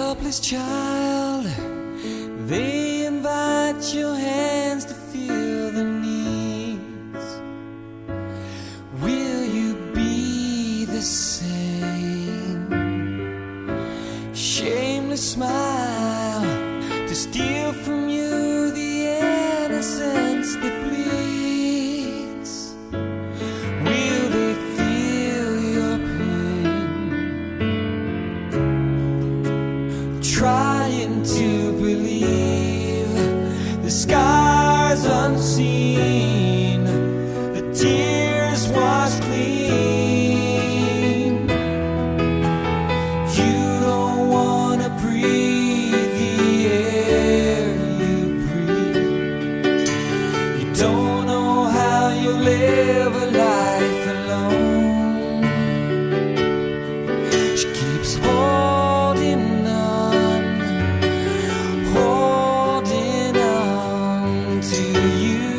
helpless child. They invite your hands to fill the needs. Will you be the same? Shameless smile to steal from you the innocence that bleeds. Will they feel your pain? Trying to believe the scars unseen, the tears washed clean. You don't wanna breathe the air you breathe. You don't know how you live a life alone. She keeps holding on to you.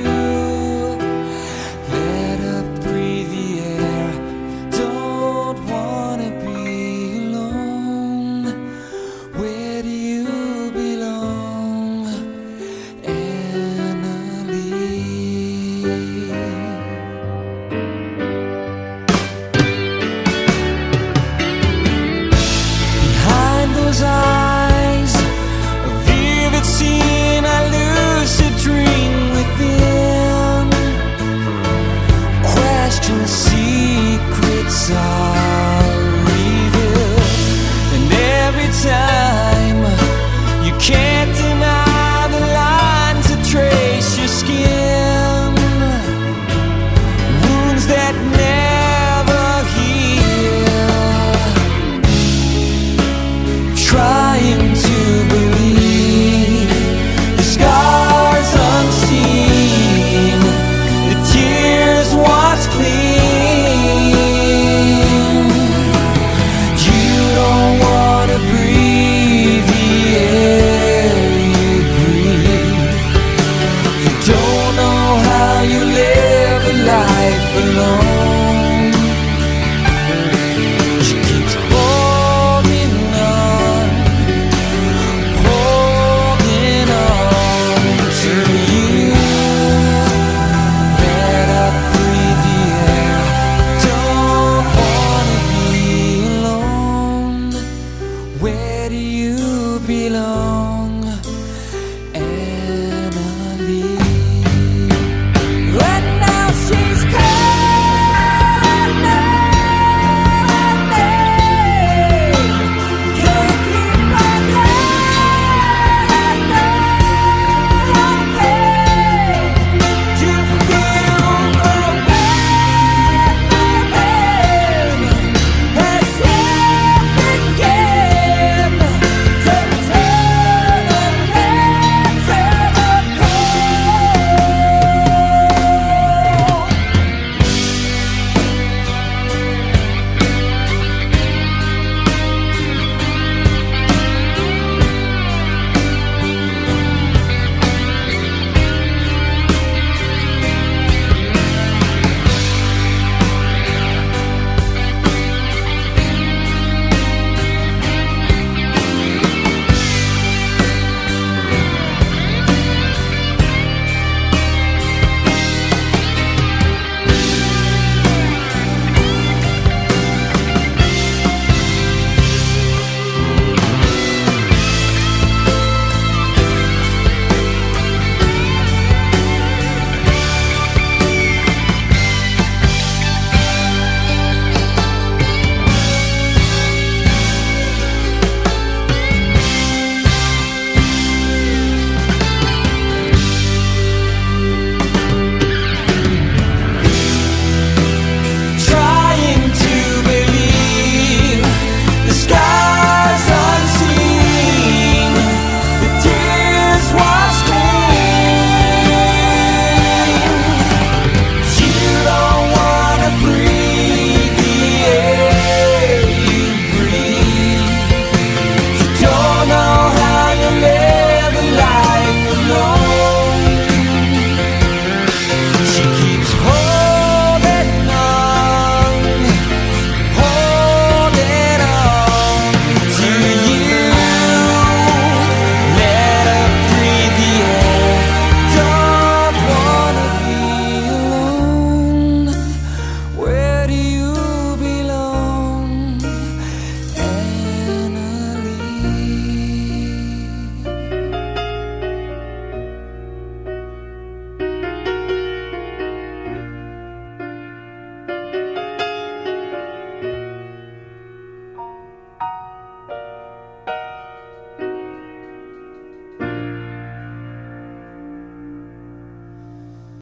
Let her breathe the air. Don't wanna be alone. Where do you belong, Annalie? Behind those eyes, a vivid scene, a lucid dream within. Questions, secrets are revealed, and every time you can't deny the lines that trace your skin. Wounds that never heal. Trying to believe the scars unseen, the tears washed clean. You don't wanna breathe the air you breathe. You don't know how you live a life alone. She keeps holding on to you. Let her breathe the air. Don't wanna be alone. Where do you belong?